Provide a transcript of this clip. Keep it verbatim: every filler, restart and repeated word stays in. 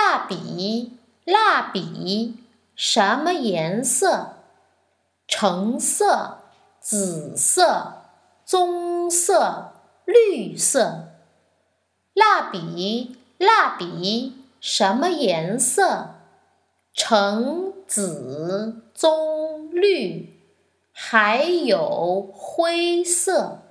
蜡笔，蜡笔，什么颜色？橙色、紫色、棕色、绿色。蜡笔，蜡笔，什么颜色？橙、紫、棕、绿，还有灰色。